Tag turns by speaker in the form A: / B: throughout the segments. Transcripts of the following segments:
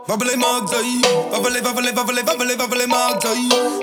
A: Wabbele maakt zij. Wabbele maakt zij.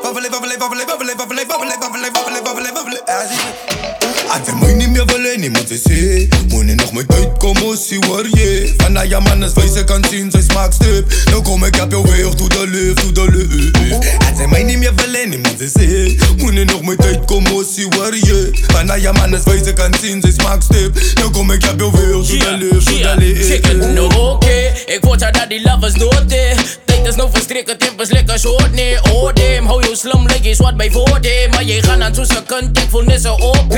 A: Wabbele. Als je mij niet meer verlenen, moet je zien. Moet je nog met uitkomen, zie waar je. Van ja man, als wijze kan zien, zij smaakt stip. Nou kom ik op jou weer, doe de lief. Als je mij niet meer verlenen, moet je zien. Moet je nog met uitkomen, zie waar je. Van ja man, als wijze kan zien, zij smaakt stip. Nou kom ik op jou weer, doe de lief.
B: Zeg het nou oké, ik word jou dat die lovers nodig. Tijd is nou verstrikken, temp is lekker short, nee, oh damn. Hou je slim, leg je zwart bij voordeel. Maar je gaat aan tussen kunt, ik voel net zo op.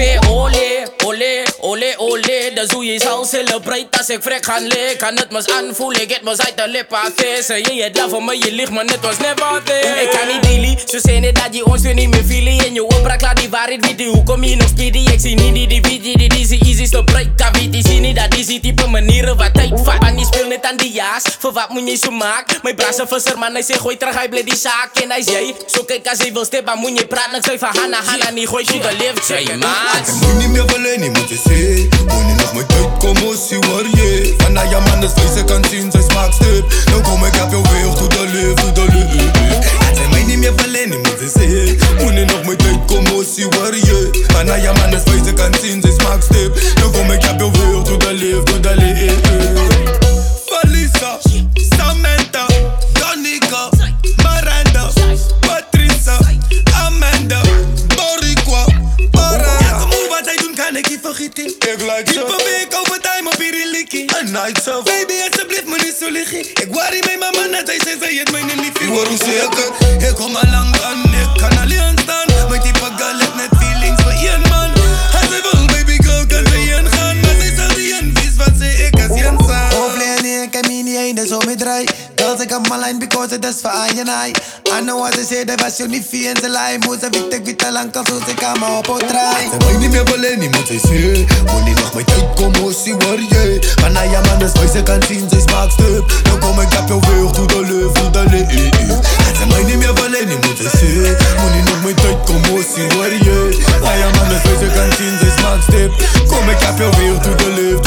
B: Ole, dat hoe je zal celebrate als ik vrek gaan liggen. Kan het mas aanvoelen, ik het mas uit de lippen vissen. Je het love me, je ligt maar net was never there. Ik kan niet dealen, zo zijn het dat je ons weer niet meer feelen. En je opbraak laat die waarheid weten, hoe kom je nog speedy? Ik zie niet die video, die easy te breken. Weet je, zie niet dat die type manieren wat tijd vat. Maar die speel net aan die jaas, voor wat moet je zo maken? Mijn braas een visser, man, hij zegt gooi terug, hij blijft die zaak. En hij zei, zo kijk als hij wil steppen, moet je praten. Ik zei van Hanna, niet gooi je de lift, zeg maat.
A: Moet niet meer verlenen, moet je zien. Moet je nog met uitkomen, zie waar je. Van ja man, als wijze kan zien, zij smaakt stip. Nou kom ik op jou weer, doe de lief. Als je mij niet meer verlenen, moet je zien. Moet je nog met uitkomen, zie waar je. Van ja man, als wijze kan zien, zij smaakt stip. Nou kom ik op jou weer, doe de lief. Valisa, Samantha, Danica, Miranda, Patricia, Amanda, Boricua, Para. Ja, kom op, wat hij doen kan ik niet vergeten. Ik like zo. Keep a week over time op hier in Likkie. Een night zo. Baby, alsjeblieft me niet zo liggen. Ik worry mijn mama net, hij zei het mij niet liefie. Waarom zeg ik het? Ik kom al lang aan, ik kan alleen staan. Mijn type girl heeft net feelings voor één man. Als hij wil, baby girl, kan ze heen gaan. Maar zij zal die een vies, wat zei ik als jen staan. Ik heb me niet heen, zo mee draai. Girls, ik heb mijn line because it is for I and I. I know what they say, dat was je niet via in zijn lijf. Moest ik weet te lang, kan zo ik aan me op draai. Ze mij niet meer verlenen, moet je zien. Moet je nog met uitkomen, zie waar je. Van ja man, als wijze kan zien, zij smaakt stip. Nou kom ik op jou weer, doe de lief. Ze mij niet meer verlenen, moet je zien. Moet je nog met uitkomen, zie waar je. Van ja man, als wijze kan zien, zij smaakt stip. Kom ik op jou weer, doe de lief.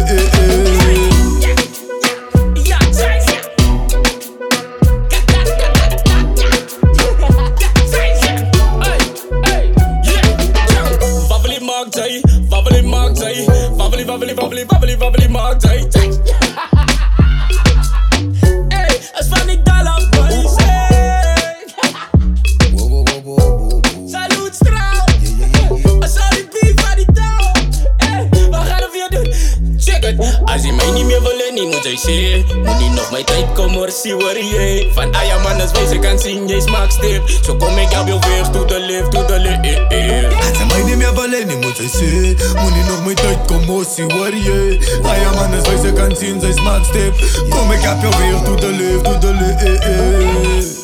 B: Wabbeli maakt zij. Hey, als van die dollar boys. Salut straal. Als al die beef van die touw. Hey, wat gaan we weer doen? Check het. Als je mij niet meer verlenen, moet hij zien. Moet niet nog mijn tijd komen, zie waar je. Van ja man, als wijze kan zien, jij smaakt stip. Zo kom ik op jou weer, doe de lift.
A: Als je mij niet meer verlenen, moet je zien. Moet niet nog met uitkomen, zie waar je. Ja man, als wijze kan zien, zij smaakt stip. Kom ik op jou weer, doe de lief.